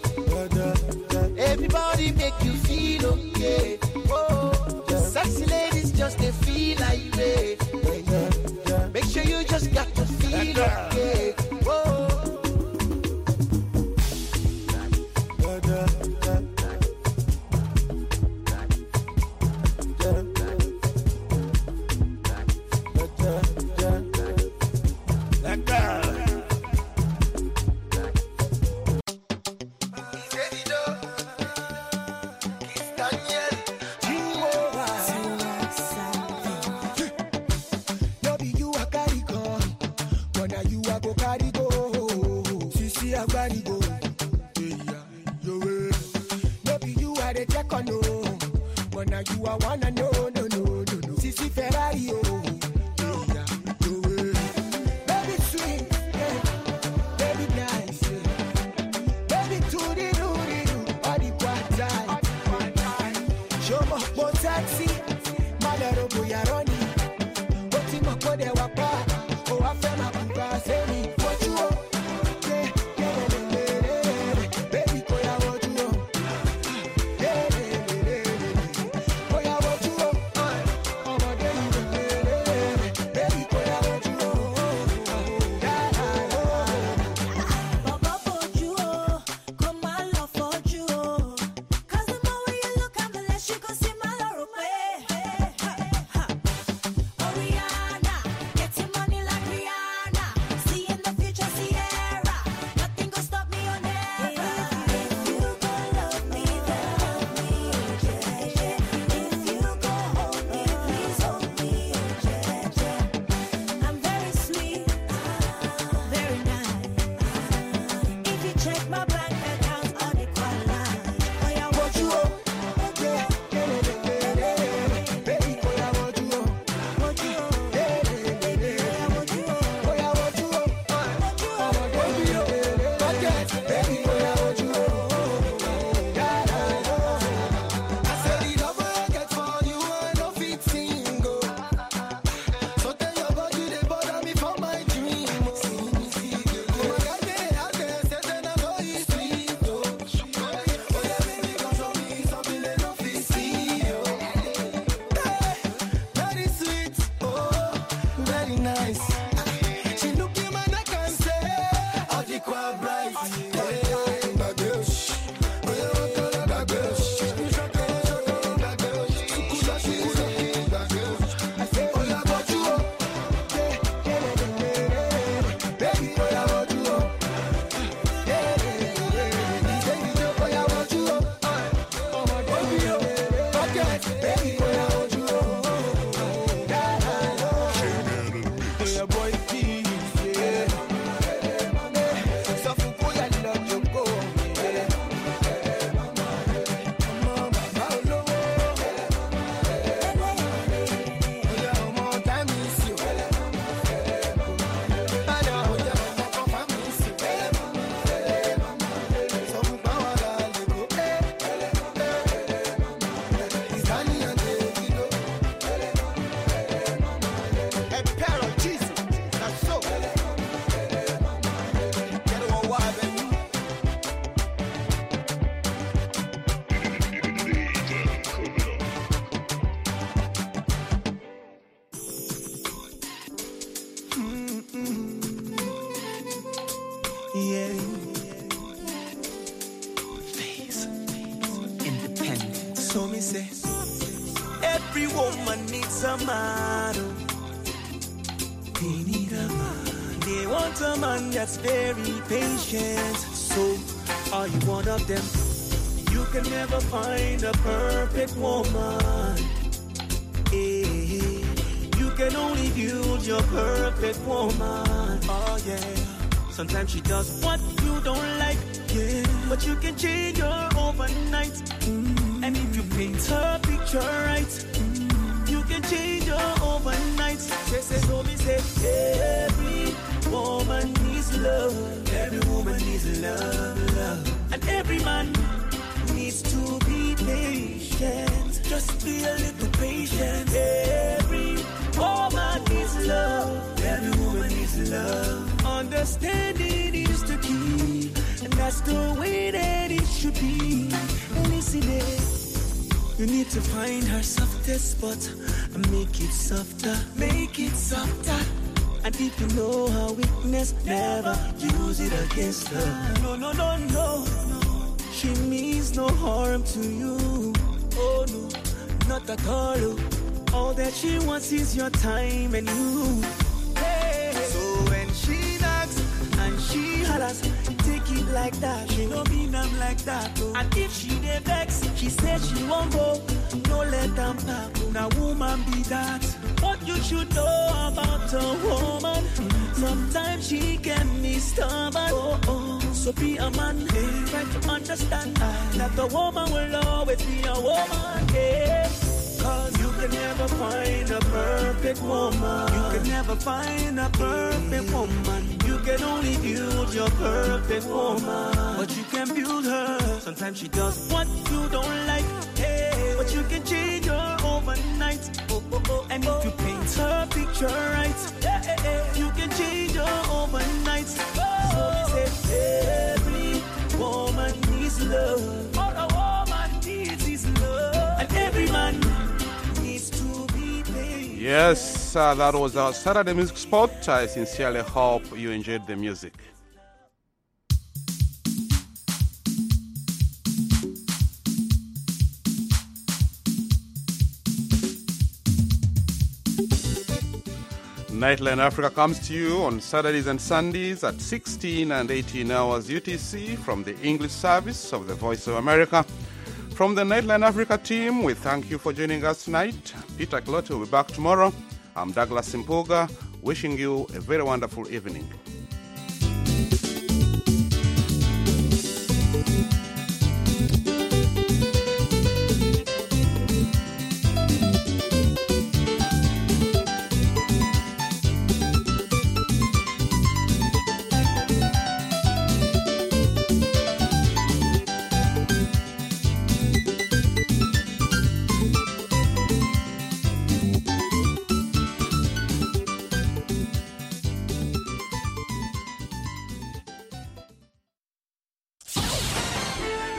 Speaker 1: Everybody make you feel okay. Whoa, sexy ladies just they feel like they. Make sure you just got to feel okay. Whoa.
Speaker 21: nice. She look him and I can say, all the quite bright. Hey, that girl, shh. Oh, yeah, what color that girl, shh. That girl, shh. Sukuda, sukuda, that girl. I say, oh, yeah, but you, oh. Baby, oh, yeah, but you, oh. So me say, every woman needs a man. They need a man. They want a man that's very patient. So, are you one of them? You can never find a perfect woman. Hey, you can only build your perfect woman. Oh yeah. Sometimes she does what you don't like. Yeah, but you can change her overnight. Mm. And if you paint her picture right, mm, you can change her overnight. Say, say, so me say, every woman needs love. Every woman needs love, love. And every man needs to be patient. Just be a little patient. Every woman needs love. Every woman needs love. Understanding is the key. And that's the way that it should be. And listen, you need to find her softest spot and make it softer, make it softer. And if you know her weakness, never use it against her. No, no, no, no, no. She means no harm to you. Oh no, not at all. All that she wants is your time and you. Hey. So when she knocks and she hollers, take it like that. She don't mean I'm like that. Oh. And if she dey vex, she says she won't go. No let them back. Now woman be that. What you should know about a woman, sometimes she can be stubborn. Oh, oh. So be a man, hey. Try to understand that a woman will always be a woman. Hey. Cause you can never find a perfect woman. You can never find a perfect woman. You can only build your perfect woman. But you can build her. Sometimes she does what you don't like. Hey, but you can change her overnight. Oh, oh, oh. And if you paint her picture right, hey, hey, you can change her overnight. Oh. So they say every woman needs love. All a woman needs is love. And every man needs to be paid.
Speaker 6: Yes, uh, that was our Saturday music spot. I sincerely hope you enjoyed the music. Nightline Africa comes to you on Saturdays and Sundays at sixteen and eighteen hours U T C from the English service of the Voice of America. From the Nightline Africa team, we thank you for joining us tonight. Peter Clotte will be back tomorrow. I'm Douglas Simpoga, wishing you a very wonderful evening.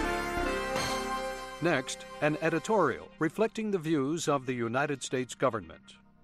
Speaker 3: Next, an editorial reflecting the views of the United States government.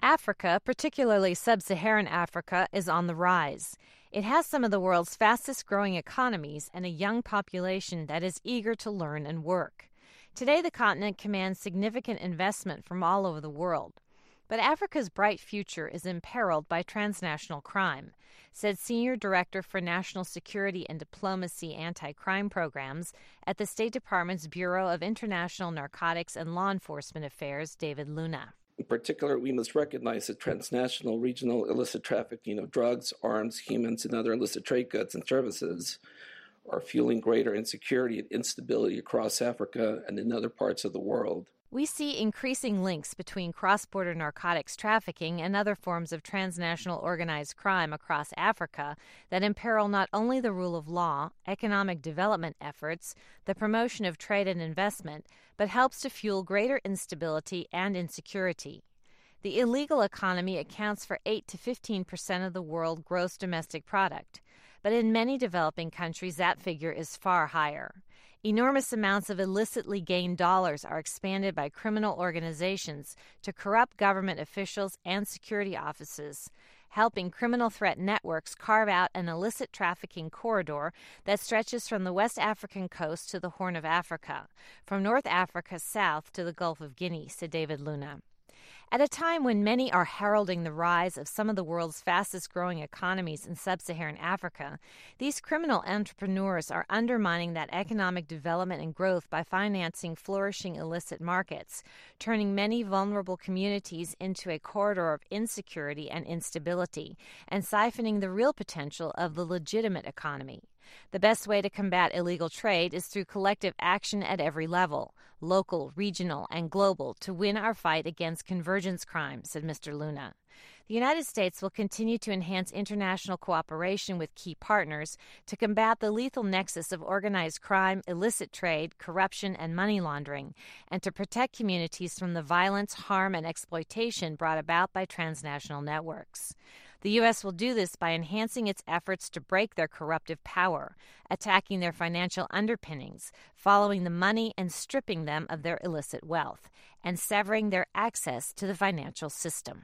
Speaker 3: Africa, particularly sub-Saharan Africa, is on the rise. It has some of the world's fastest-growing economies and a young population that is eager to learn and work. Today, the continent commands significant investment from all over the world. But Africa's bright future is imperiled by transnational crime, said Senior Director for National Security and Diplomacy Anti-Crime Programs at the State Department's Bureau of International Narcotics and Law Enforcement Affairs, David Luna.
Speaker 22: In particular, we must recognize that transnational regional illicit trafficking of drugs, arms, humans, and other illicit trade goods and services are fueling greater insecurity and instability across Africa and in other parts of the world.
Speaker 3: We see increasing links between cross-border narcotics trafficking and other forms of transnational organized crime across Africa that imperil not only the rule of law, economic development efforts, the promotion of trade and investment, but helps to fuel greater instability and insecurity. The illegal economy accounts for eight to fifteen percent of the world's gross domestic product, but in many developing countries that figure is far higher. Enormous amounts of illicitly gained dollars are expanded by criminal organizations to corrupt government officials and security offices, helping criminal threat networks carve out an illicit trafficking corridor that stretches from the West African coast to the Horn of Africa, from North Africa south to the Gulf of Guinea, said David Luna. At a time when many are heralding the rise of some of the world's fastest-growing economies in sub-Saharan Africa, these criminal entrepreneurs are undermining that economic development and growth by financing flourishing illicit markets, turning many vulnerable communities into a corridor of insecurity and instability, and siphoning the real potential of the legitimate economy. The best way to combat illegal trade is through collective action at every level, local, regional, and global, to win our fight against convergence crime, said Mister Luna. The United States will continue to enhance international cooperation with key partners to combat the lethal nexus of organized crime, illicit trade, corruption, and money laundering, and to protect communities from the violence, harm, and exploitation brought about by transnational networks. The U S will do this by enhancing its efforts to break their corruptive power, attacking their financial underpinnings, following the money and stripping them of their illicit wealth, and severing their access to the financial system.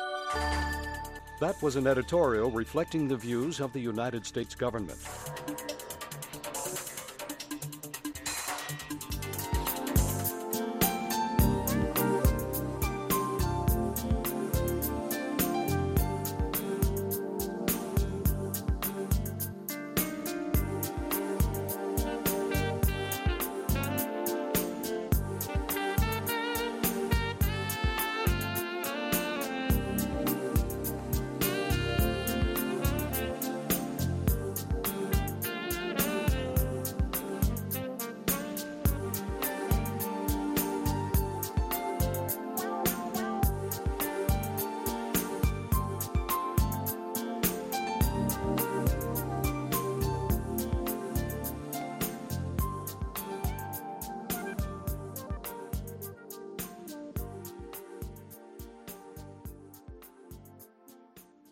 Speaker 23: That was an editorial reflecting the views of the United States government.